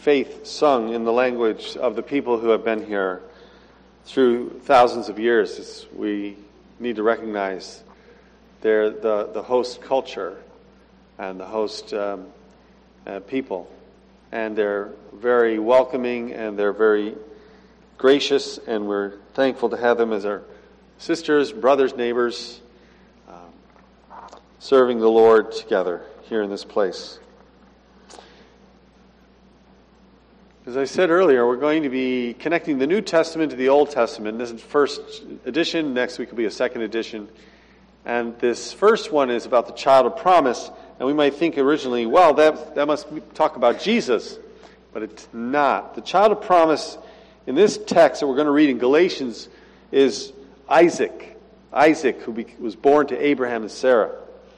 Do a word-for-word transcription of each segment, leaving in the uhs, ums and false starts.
faith sung in the language of the people who have been here through thousands of years. It's, we need to recognize they're the, the host culture and the host um, uh, people. And they're very welcoming and they're very gracious, and we're thankful to have them as our sisters, brothers, neighbors, um, serving the Lord together here in this place. As I said earlier, we're going to be connecting the New Testament to the Old Testament. This is the first edition. Next week will be a second edition. And this first one is about the child of promise. And we might think originally, well, that, that must talk about Jesus. But it's not. The child of promise in this text that we're going to read in Galatians is Isaac. Isaac, who be, was born to Abraham and Sarah.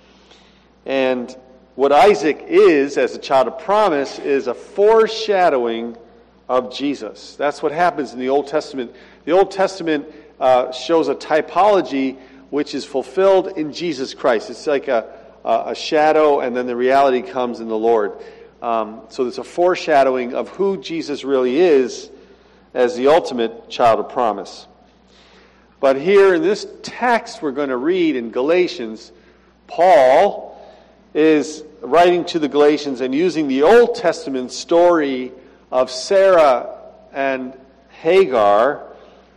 And what Isaac is, as a child of promise, is a foreshadowing of Jesus. That's what happens in the Old Testament. The Old Testament uh, shows a typology which is fulfilled in Jesus Christ. It's like a, a, a shadow, and then the reality comes in the Lord. Um, so there's a foreshadowing of who Jesus really is as the ultimate child of promise. But here in this text we're going to read in Galatians, Paul is writing to the Galatians and using the Old Testament story of Sarah and Hagar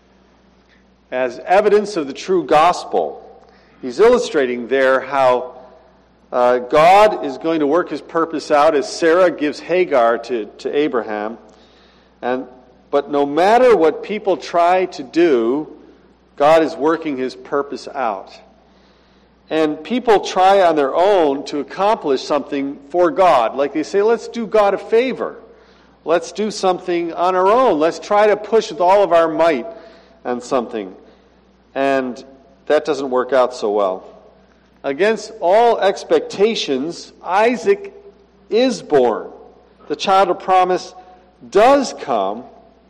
as evidence of the true gospel. He's illustrating there how uh, God is going to work his purpose out as Sarah gives Hagar to, to Abraham. And but no matter what people try to do, God is working his purpose out. And people try on their own to accomplish something for God. Like they say, let's do God a favor. Let's do something on our own. Let's try to push with all of our might on something. And that doesn't work out so well. Against all expectations, Isaac is born. The child of promise does come.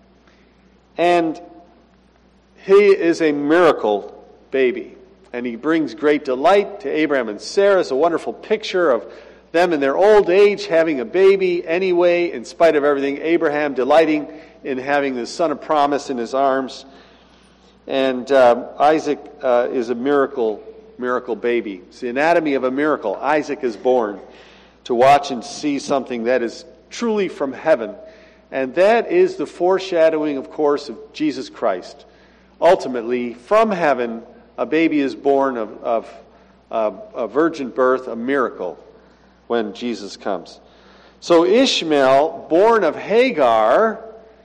And he is a miracle baby. And he brings great delight to Abraham and Sarah. It's a wonderful picture of them in their old age having a baby anyway, in spite of everything. Abraham delighting in having the son of promise in his arms. And uh, Isaac uh, is a miracle, miracle baby. It's the anatomy of a miracle. Isaac is born to watch and see something that is truly from heaven. And that is the foreshadowing, of course, of Jesus Christ. Ultimately, from heaven, a baby is born of, of uh, a virgin birth, a miracle, when Jesus comes. So Ishmael, born of Hagar,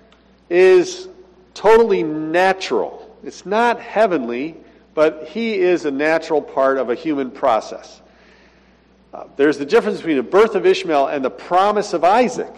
is totally natural. It's not heavenly, but he is a natural part of a human process. Uh, there's the difference between the birth of Ishmael and the promise of Isaac.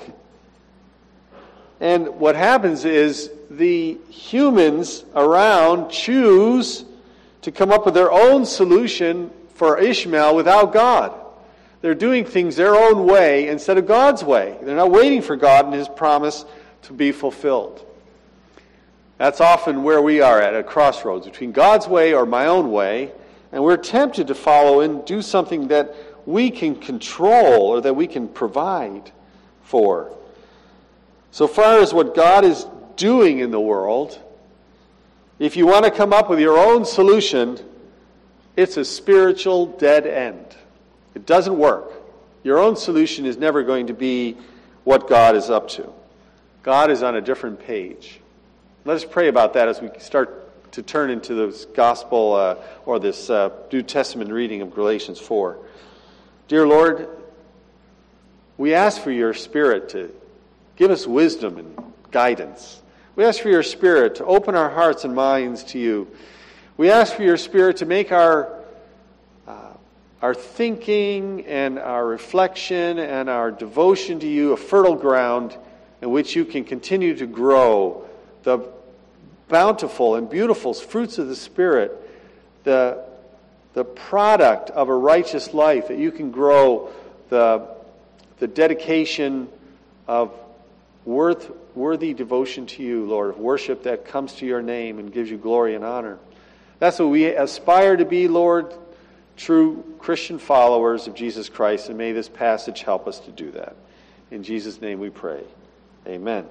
And what happens is the humans around choose to come up with their own solution for Ishmael without God. They're doing things their own way instead of God's way. They're not waiting for God and his promise to be fulfilled. That's often where we are at, a crossroads between God's way or my own way, and we're tempted to follow and do something that we can control or that we can provide for. So far as what God is doing in the world, if you want to come up with your own solution, it's a spiritual dead end. It doesn't work. Your own solution is never going to be what God is up to. God is on a different page. Let us pray about that as we start to turn into this gospel uh, or this uh, New Testament reading of Galatians four. Dear Lord, we ask for your Spirit to give us wisdom and guidance. We ask for your Spirit to open our hearts and minds to you. We ask for your Spirit to make our uh, our thinking and our reflection and our devotion to you a fertile ground in which you can continue to grow the bountiful and beautiful fruits of the Spirit, the, the product of a righteous life, that you can grow the, the dedication of worth, worthy devotion to you, Lord, of worship that comes to your name and gives you glory and honor. That's what we aspire to be, Lord, true Christian followers of Jesus Christ, and may this passage help us to do that. In Jesus' name we pray. Amen.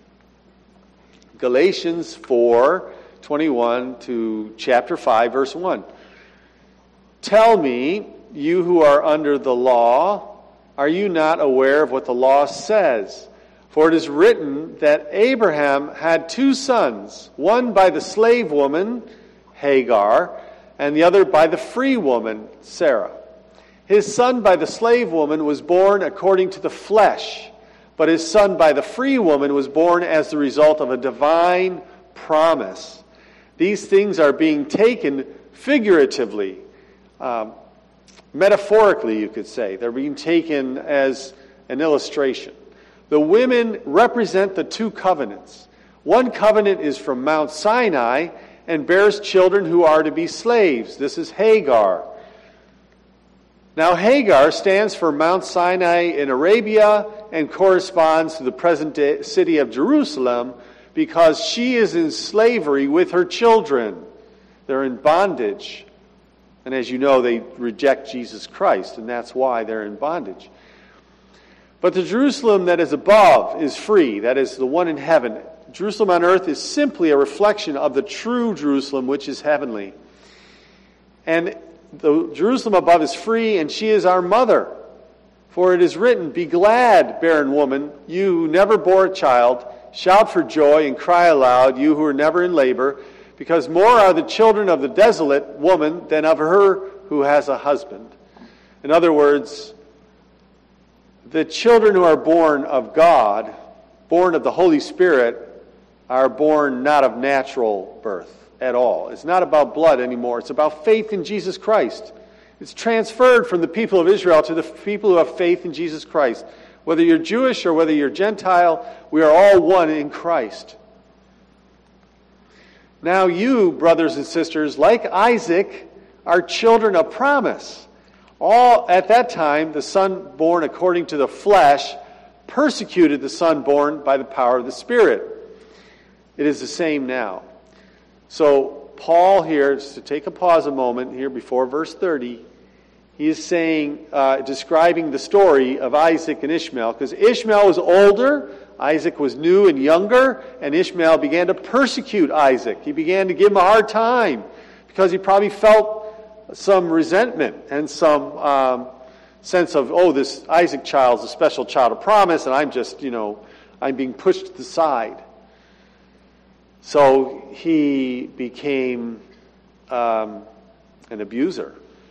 Galatians four, twenty-one to chapter five, verse one. Tell me, you who are under the law, are you not aware of what the law says? For it is written that Abraham had two sons, one by the slave woman, Hagar, and the other by the free woman, Sarah. His son by the slave woman was born according to the flesh, but his son by the free woman was born as the result of a divine promise. These things are being taken figuratively, um, metaphorically, you could say. They're being taken as an illustration. The women represent the two covenants. One covenant is from Mount Sinai and bears children who are to be slaves. This is Hagar. Now Hagar stands for Mount Sinai in Arabia and corresponds to the present day city of Jerusalem because she is in slavery with her children. They're in bondage. And as you know, they reject Jesus Christ, and that's why they're in bondage. But the Jerusalem that is above is free, that is the one in heaven. Jerusalem on earth is simply a reflection of the true Jerusalem, which is heavenly. And the Jerusalem above is free, and she is our mother. For it is written, be glad, barren woman, you who never bore a child. Shout for joy and cry aloud, you who are never in labor, because more are the children of the desolate woman than of her who has a husband. In other words, the children who are born of God, born of the Holy Spirit, are born not of natural birth at all. It's not about blood anymore. It's about faith in Jesus Christ. It's transferred from the people of Israel to the people who have faith in Jesus Christ. Whether you're Jewish or whether you're Gentile, we are all one in Christ. Now you, brothers and sisters, like Isaac, are children of promise. All at that time, the son born according to the flesh persecuted the son born by the power of the Spirit. It is the same now. So Paul here, just to take a pause a moment here before verse thirty, he is saying, uh, describing the story of Isaac and Ishmael, because Ishmael was older, Isaac was new and younger, and Ishmael began to persecute Isaac. He began to give him a hard time because he probably felt some resentment and some um, sense of, oh, this Isaac child's a special child of promise, and I'm just, you know, I'm being pushed to the side. So he became um, an abuser.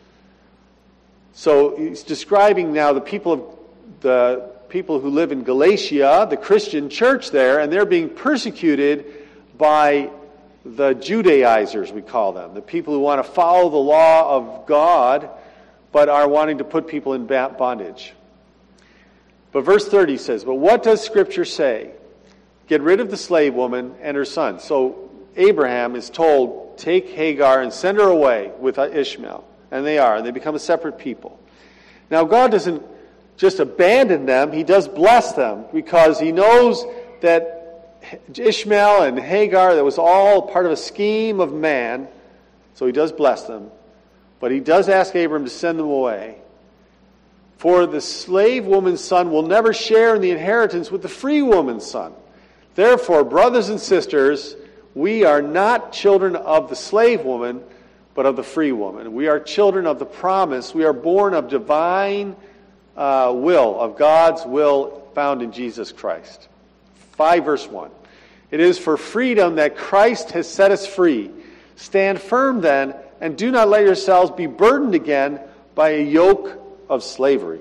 So he's describing now the people of the people who live in Galatia, the Christian church there, and they're being persecuted by the Judaizers, we call them, the people who want to follow the law of God, but are wanting to put people in bondage. But verse thirty says, but what does Scripture say? Get rid of the slave woman and her son. So Abraham is told, take Hagar and send her away with Ishmael. And they are, and they become a separate people. Now God doesn't just abandon them, he does bless them, because he knows that Ishmael and Hagar, that was all part of a scheme of man, so he does bless them. But he does ask Abram to send them away. For the slave woman's son will never share in the inheritance with the free woman's son. Therefore, brothers and sisters, we are not children of the slave woman, but of the free woman. We are children of the promise. We are born of divine uh, will, of God's will found in Jesus Christ. five verse one. It is for freedom that Christ has set us free. Stand firm then, and do not let yourselves be burdened again by a yoke of slavery.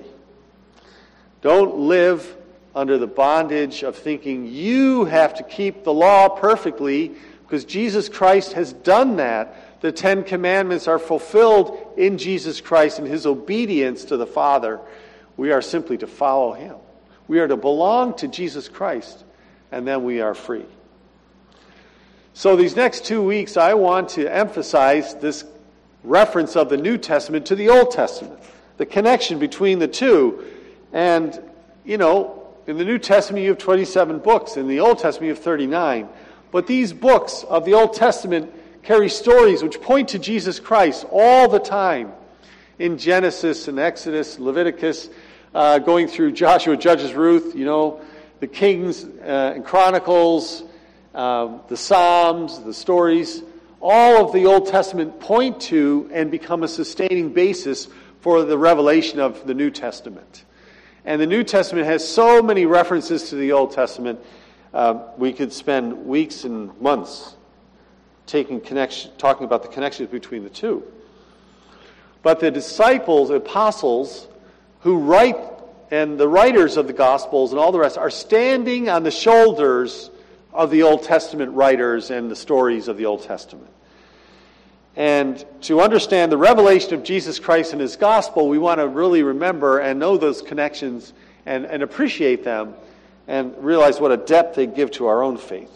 Don't live under the bondage of thinking you have to keep the law perfectly, because Jesus Christ has done that. The Ten Commandments are fulfilled in Jesus Christ and his obedience to the Father. We are simply to follow him. We are to belong to Jesus Christ, and then we are free. So these next two weeks, I want to emphasize this reference of the New Testament to the Old Testament, the connection between the two. And, you know, in the New Testament you have twenty-seven books. In the Old Testament you have thirty-nine. But these books of the Old Testament carry stories which point to Jesus Christ all the time. In Genesis and Exodus, Leviticus, uh, going through Joshua, Judges, Ruth, you know, the Kings uh, and Chronicles, um, the Psalms, the stories, all of the Old Testament point to and become a sustaining basis for the revelation of the New Testament. And the New Testament has so many references to the Old Testament, uh, we could spend weeks and months taking connection, talking about the connections between the two. But the disciples, the apostles, who write, and the writers of the Gospels and all the rest, are standing on the shoulders of the Old Testament writers and the stories of the Old Testament. And to understand the revelation of Jesus Christ and His gospel, we want to really remember and know those connections and, and appreciate them and realize what a depth they give to our own faith.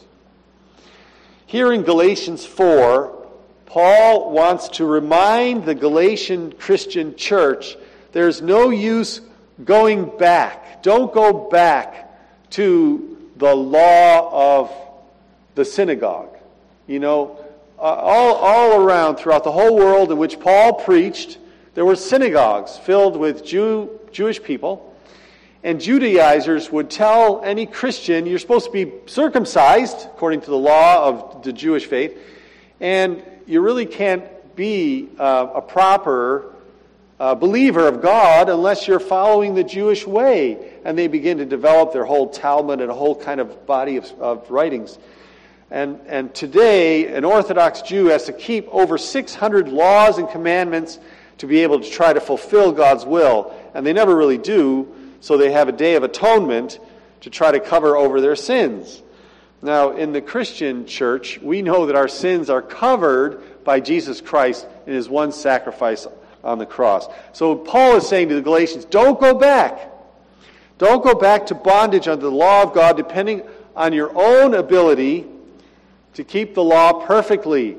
Here in Galatians four, Paul wants to remind the Galatian Christian church there's no use going back. Don't go back to the law of the synagogue. You know, Uh, all, all around throughout the whole world in which Paul preached, there were synagogues filled with Jew, Jewish people. And Judaizers would tell any Christian, you're supposed to be circumcised, according to the law of the Jewish faith, and you really can't be uh, a proper uh, believer of God unless you're following the Jewish way. And they begin to develop their whole Talmud and a whole kind of body of, of writings. And, and today, an Orthodox Jew has to keep over six hundred laws and commandments to be able to try to fulfill God's will. And they never really do, so they have a Day of Atonement to try to cover over their sins. Now, in the Christian church, we know that our sins are covered by Jesus Christ in His one sacrifice on the cross. So Paul is saying to the Galatians, don't go back. Don't go back to bondage under the law of God, depending on your own ability to keep the law perfectly.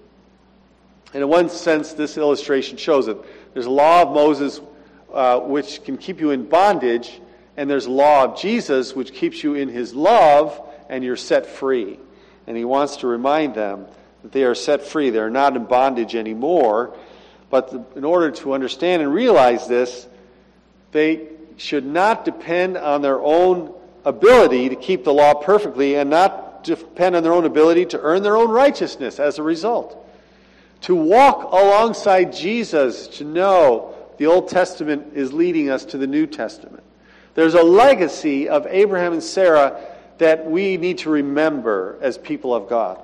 And in one sense, this illustration shows it. There's a law of Moses uh, which can keep you in bondage, and there's a law of Jesus which keeps you in His love, and you're set free. And he wants to remind them that they are set free. They're not in bondage anymore. But the, in order to understand and realize this, they should not depend on their own ability to keep the law perfectly and not depend on their own ability to earn their own righteousness as a result. To walk alongside Jesus, to know the Old Testament is leading us to the New Testament. There's a legacy of Abraham and Sarah that we need to remember as people of God.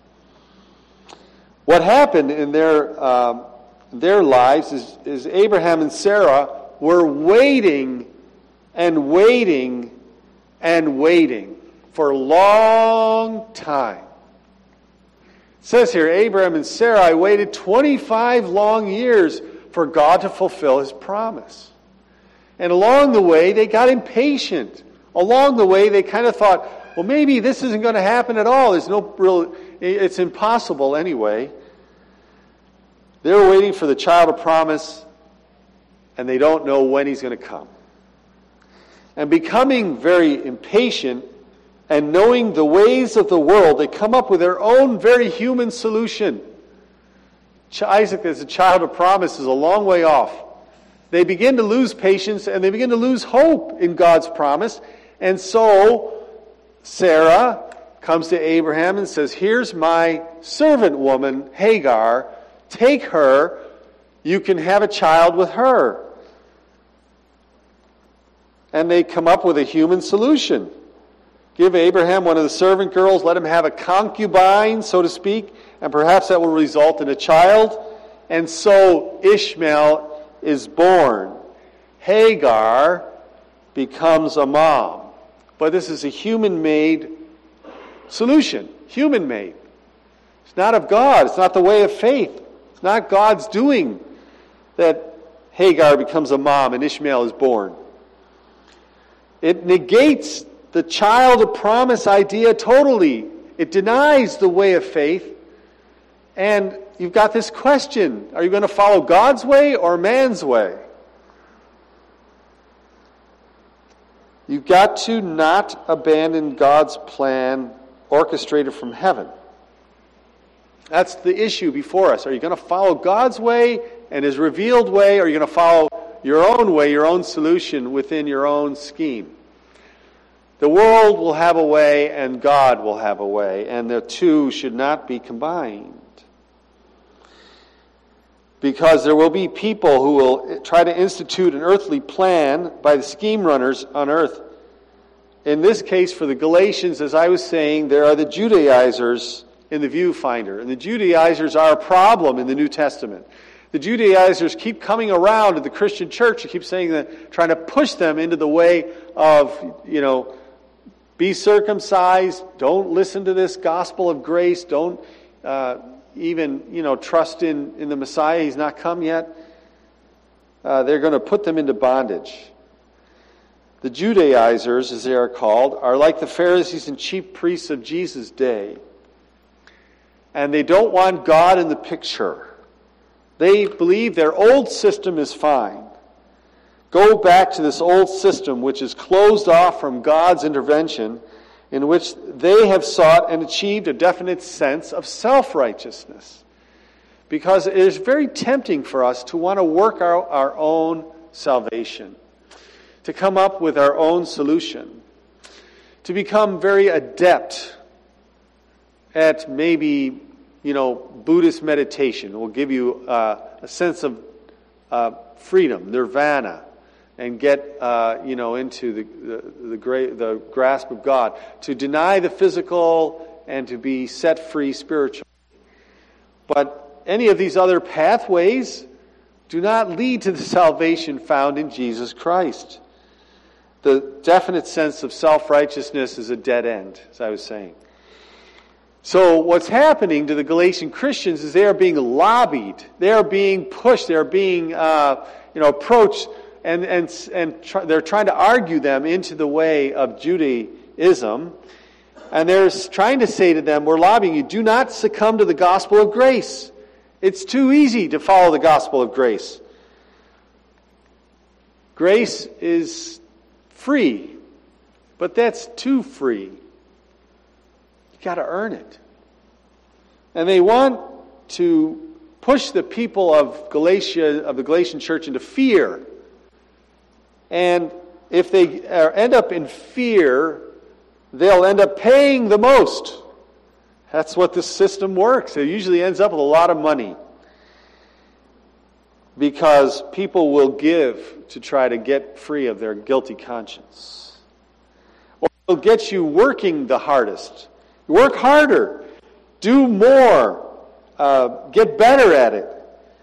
What happened in their um, their lives is, is Abraham and Sarah were waiting and waiting and waiting for a long time. It says here, Abraham and Sarai waited twenty-five long years for God to fulfill His promise. And along the way, they got impatient. Along the way, they kind of thought, well, maybe this isn't going to happen at all. There's no real, it's impossible anyway. They were waiting for the child of promise, and they don't know when he's going to come. And becoming very impatient and knowing the ways of the world, they come up with their own very human solution. Isaac, as a child of promise, is a long way off. They begin to lose patience and they begin to lose hope in God's promise. And so Sarah comes to Abraham and says, here's my servant woman, Hagar. Take her. You can have a child with her. And they come up with a human solution. Give Abraham one of the servant girls, let him have a concubine, so to speak, and perhaps that will result in a child. And so Ishmael is born. Hagar becomes a mom. But this is a human-made solution. Human-made. It's not of God. It's not the way of faith. It's not God's doing that Hagar becomes a mom and Ishmael is born. It negates the child of promise idea totally. It denies the way of faith. And you've got this question. Are you going to follow God's way or man's way? You've got to not abandon God's plan orchestrated from heaven. That's the issue before us. Are you going to follow God's way and His revealed way, or are you going to follow your own way, your own solution within your own scheme? The world will have a way and God will have a way, and the two should not be combined. Because there will be people who will try to institute an earthly plan by the scheme runners on earth. In this case, for the Galatians, as I was saying, there are the Judaizers in the viewfinder. And the Judaizers are a problem in the New Testament. The Judaizers keep coming around to the Christian church and keep saying that, trying to push them into the way of, you know, be circumcised, don't listen to this gospel of grace, don't uh, even, you know, trust in, in the Messiah, he's not come yet. Uh, they're going to put them into bondage. The Judaizers, as they are called, are like the Pharisees and chief priests of Jesus' day. And they don't want God in the picture. They believe their old system is fine. Go back to this old system which is closed off from God's intervention, in which they have sought and achieved a definite sense of self-righteousness. Because it is very tempting for us to want to work our, our own salvation, to come up with our own solution, to become very adept at maybe, you know, Buddhist meditation. Will give you uh, a sense of uh, freedom, nirvana, and get, uh, you know, into the the, the, great, the grasp of God. To deny the physical and to be set free spiritually. But any of these other pathways do not lead to the salvation found in Jesus Christ. The definite sense of self-righteousness is a dead end, as I was saying. So what's happening to the Galatian Christians is they are being lobbied. They are being pushed. They are being, uh, you know, approached. And and and try, they're trying to argue them into the way of Judaism, and they're trying to say to them, "We're lobbying you. Do not succumb to the gospel of grace. It's too easy to follow the gospel of grace. Grace is free, but that's too free. You got to earn it." And they want to push the people of Galatia, of the Galatian church, into fear. And if they end up in fear, they'll end up paying the most. That's what this system works. It usually ends up with a lot of money. Because people will give to try to get free of their guilty conscience. Or it'll get you working the hardest. Work harder. Do more. Uh, get better at it.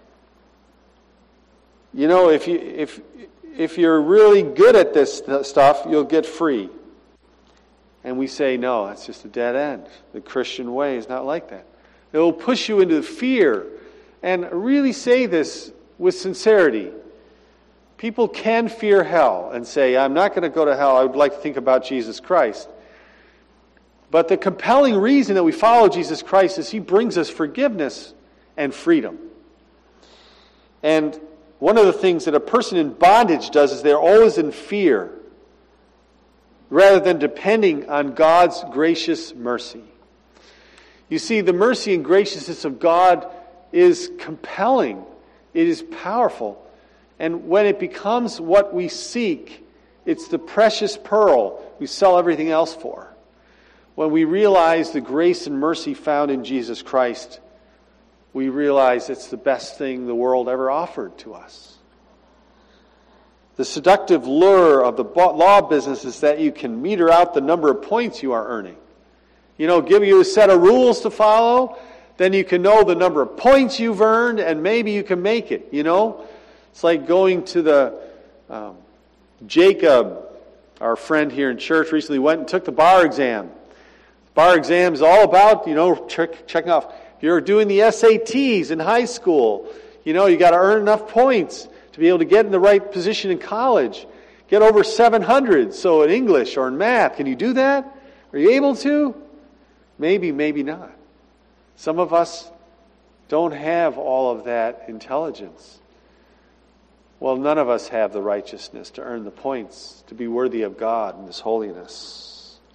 You know, if you if if you're really good at this stuff, you'll get free. And we say, no, that's just a dead end. The Christian way is not like that. It will push you into fear. And really say this with sincerity. People can fear hell and say, I'm not going to go to hell. I would like to think about Jesus Christ. But the compelling reason that we follow Jesus Christ is He brings us forgiveness and freedom. And one of the things that a person in bondage does is they're always in fear, rather than depending on God's gracious mercy. You see, the mercy and graciousness of God is compelling. It is powerful. And when it becomes what we seek, it's the precious pearl we sell everything else for. When we realize the grace and mercy found in Jesus Christ, we realize it's the best thing the world ever offered to us. The seductive lure of the law business is that you can meter out the number of points you are earning. You know, give you a set of rules to follow, then you can know the number of points you've earned, and maybe you can make it, you know? It's like going to the... Um, Jacob, our friend here in church, recently went and took the bar exam. Bar exam is all about, you know, check, checking off. If you're doing the S A Ts in high school, you know, you got to earn enough points to be able to get in the right position in college. Get over seven hundred, so in English or in math. Can you do that? Are you able to? Maybe, maybe not. Some of us don't have all of that intelligence. Well, none of us have the righteousness to earn the points, to be worthy of God and His holiness.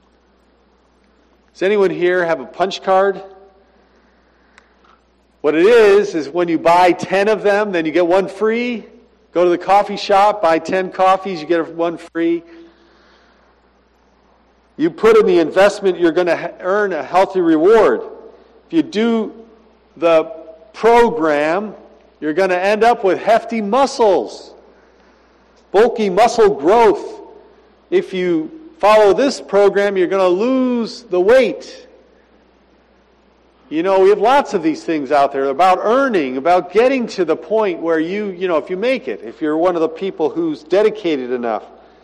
Does anyone here have a punch card? What it is, is when you buy ten of them, then you get one free. Go to the coffee shop, buy ten coffees, you get one free. You put in the investment, you're going to ha- earn a healthy reward. If you do the program, you're going to end up with hefty muscles, bulky muscle growth. If you follow this program, you're going to lose the weight. You know, we have lots of these things out there about earning, about getting to the point where you, you know, if you make it, if you're one of the people who's dedicated enough.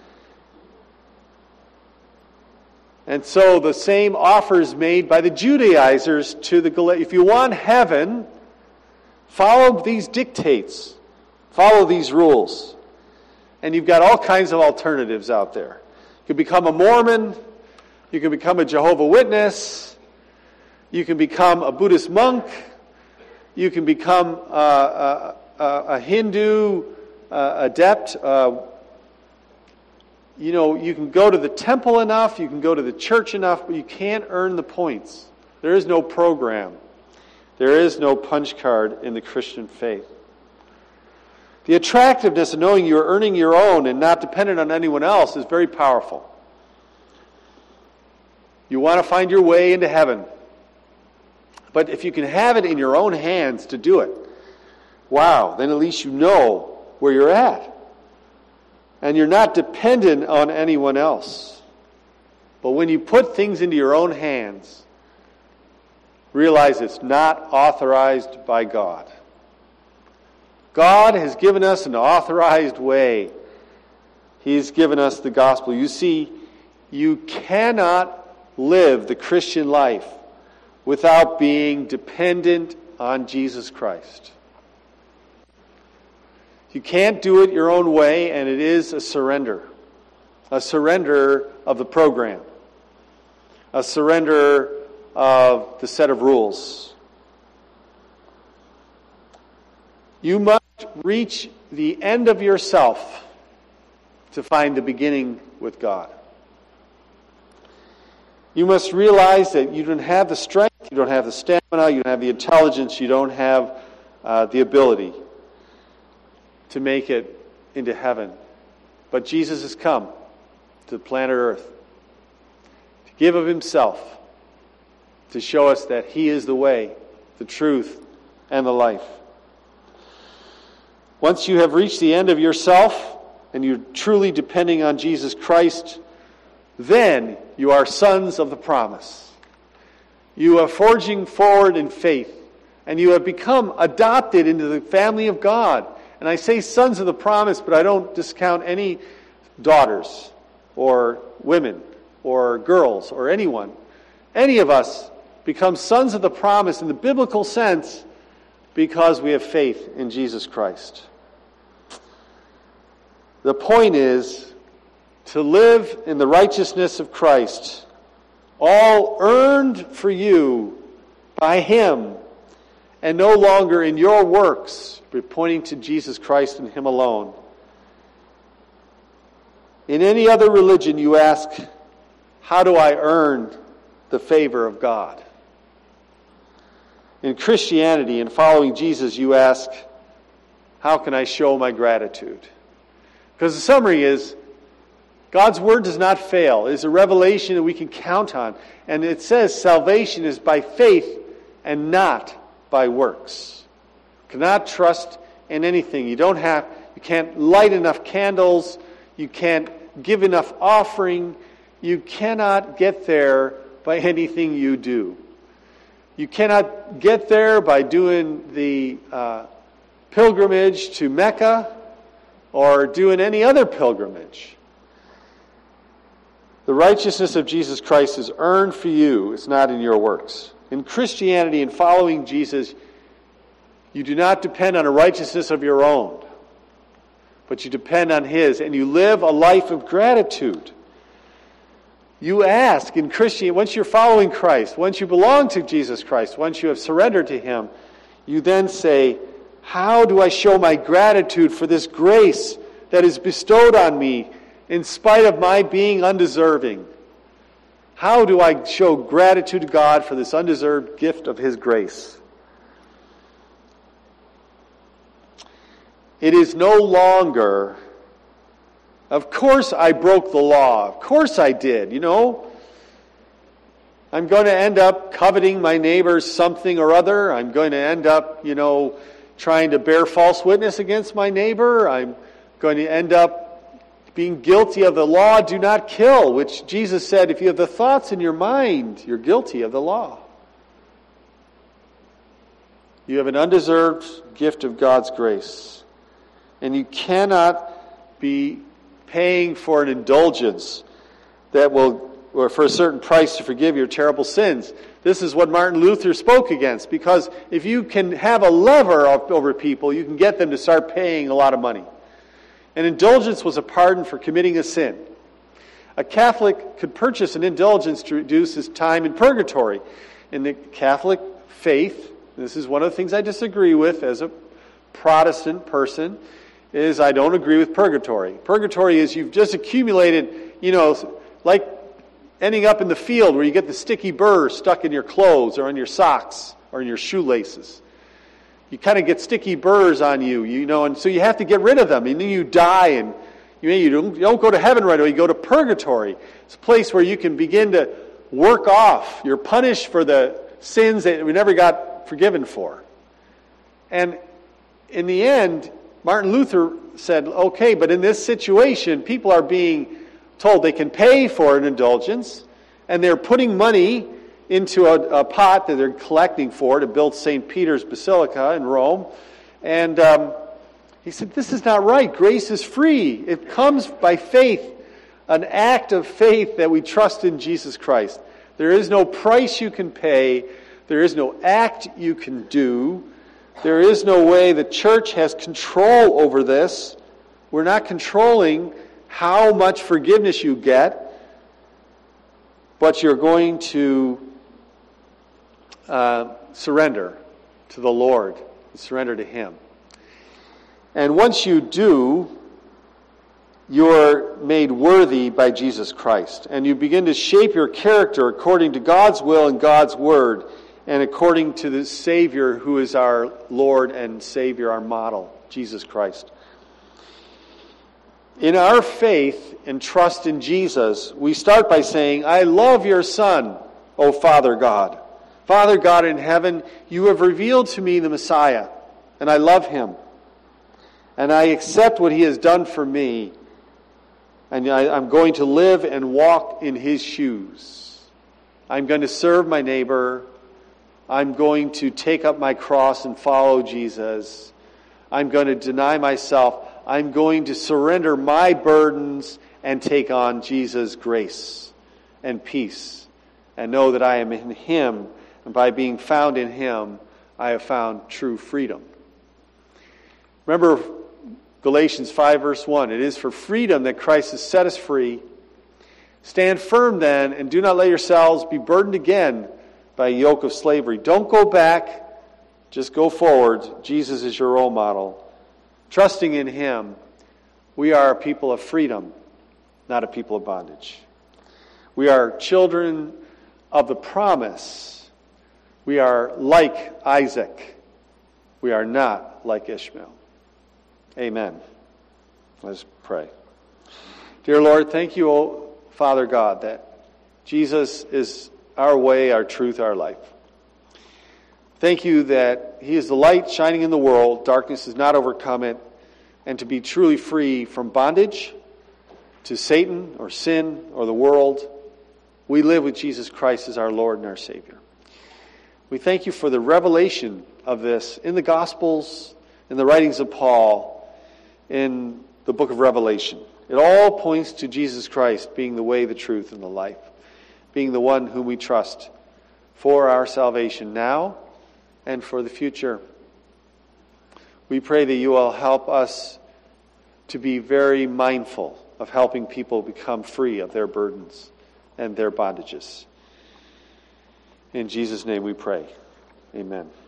And so the same offers made by the Judaizers to the Galatians. If you want heaven, follow these dictates, follow these rules. And you've got all kinds of alternatives out there. You can become a Mormon, you can become a Jehovah's Witness, you can become a Buddhist monk. You can become uh, a, a, a Hindu uh, adept. Uh, you know, you can go to the temple enough. You can go to the church enough, but you can't earn the points. There is no program. There is no punch card in the Christian faith. The attractiveness of knowing you're earning your own and not dependent on anyone else is very powerful. You want to find your way into heaven. But if you can have it in your own hands to do it, wow, then at least you know where you're at. And you're not dependent on anyone else. But when you put things into your own hands, realize it's not authorized by God. God has given us an authorized way. He's given us the gospel. You see, you cannot live the Christian life without being dependent on Jesus Christ. You can't do it your own way, and it is a surrender. A surrender of the program. A surrender of the set of rules. You must reach the end of yourself to find the beginning with God. You must realize that you don't have the strength, you don't have the stamina, you don't have the intelligence, you don't have uh, the ability to make it into heaven. But Jesus has come to planet Earth to give of himself, to show us that he is the way, the truth, and the life. Once you have reached the end of yourself and you're truly depending on Jesus Christ, then you are sons of the promise. You are forging forward in faith, and you have become adopted into the family of God. And I say sons of the promise, but I don't discount any daughters or women or girls or anyone. Any of us become sons of the promise in the biblical sense because we have faith in Jesus Christ. The point is to live in the righteousness of Christ, all earned for you by him, and no longer in your works, but pointing to Jesus Christ and him alone. In any other religion, you ask, how do I earn the favor of God? In Christianity, in following Jesus, you ask, how can I show my gratitude? Because the summary is, God's word does not fail. It is a revelation that we can count on. And it says salvation is by faith and not by works. You cannot trust in anything. You don't have, you can't light enough candles. You can't give enough offering. You cannot get there by anything you do. You cannot get there by doing the uh, pilgrimage to Mecca or doing any other pilgrimage. The righteousness of Jesus Christ is earned for you. It's not in your works. In Christianity, in following Jesus, you do not depend on a righteousness of your own, but you depend on his, and you live a life of gratitude. You ask in Christianity, once you're following Christ, once you belong to Jesus Christ, once you have surrendered to him, you then say, how do I show my gratitude for this grace that is bestowed on me in spite of my being undeserving? How do I show gratitude to God for this undeserved gift of his grace? It is no longer, of course I broke the law. Of course I did. You know, I'm going to end up coveting my neighbor's something or other. I'm going to end up, you know, trying to bear false witness against my neighbor. I'm going to end up being guilty of the law, do not kill, which Jesus said, if you have the thoughts in your mind, you're guilty of the law. You have an undeserved gift of God's grace. And you cannot be paying for an indulgence that will, or for a certain price to forgive your terrible sins. This is what Martin Luther spoke against, because if you can have a lever over people, you can get them to start paying a lot of money. An indulgence was a pardon for committing a sin. A Catholic could purchase an indulgence to reduce his time in purgatory. In the Catholic faith, this is one of the things I disagree with as a Protestant person, is I don't agree with purgatory. Purgatory is you've just accumulated, you know, like ending up in the field where you get the sticky burrs stuck in your clothes or on your socks or in your shoelaces. You kind of get sticky burrs on you, you know, and so you have to get rid of them. And then you die, and you, you, don't, you don't go to heaven right away. You go to purgatory. It's a place where you can begin to work off. You're punished for the sins that we never got forgiven for. And in the end, Martin Luther said, okay, but in this situation, people are being told they can pay for an indulgence, and they're putting money into a, a pot that they're collecting for to build Saint Peter's Basilica in Rome. And um, he said, this is not right. Grace is free. It comes by faith, an act of faith that we trust in Jesus Christ. There is no price you can pay. There is no act you can do. There is no way the church has control over this. We're not controlling how much forgiveness you get, but you're going to uh, surrender to the Lord, surrender to Him. And once you do, you're made worthy by Jesus Christ, and you begin to shape your character according to God's will and God's word, and according to the Savior who is our Lord and Savior, our model, Jesus Christ. In our faith and trust in Jesus, we start by saying, I love your Son, O Father God. Father God in heaven, you have revealed to me the Messiah, and I love him. And I accept what he has done for me, and I, I'm going to live and walk in his shoes. I'm going to serve my neighbor. I'm going to take up my cross and follow Jesus. I'm going to deny myself. I'm going to surrender my burdens and take on Jesus' grace and peace and know that I am in him, and by being found in him, I have found true freedom. Remember Galatians five verse one, it is for freedom that Christ has set us free. Stand firm then, and do not let yourselves be burdened again by a yoke of slavery. Don't go back, just go forward. Jesus is your role model. Trusting in him, we are a people of freedom, not a people of bondage. We are children of the promise. We are like Isaac. We are not like Ishmael. Amen. Let's pray. Dear Lord, thank you, O Father God, that Jesus is our way, our truth, our life. Thank you that he is the light shining in the world. Darkness has not overcome it. And to be truly free from bondage to Satan or sin or the world, we live with Jesus Christ as our Lord and our Savior. We thank you for the revelation of this in the Gospels, in the writings of Paul, in the book of Revelation. It all points to Jesus Christ being the way, the truth, and the life, being the one whom we trust for our salvation now and for the future. We pray that you will help us to be very mindful of helping people become free of their burdens and their bondages. In Jesus' name we pray. Amen.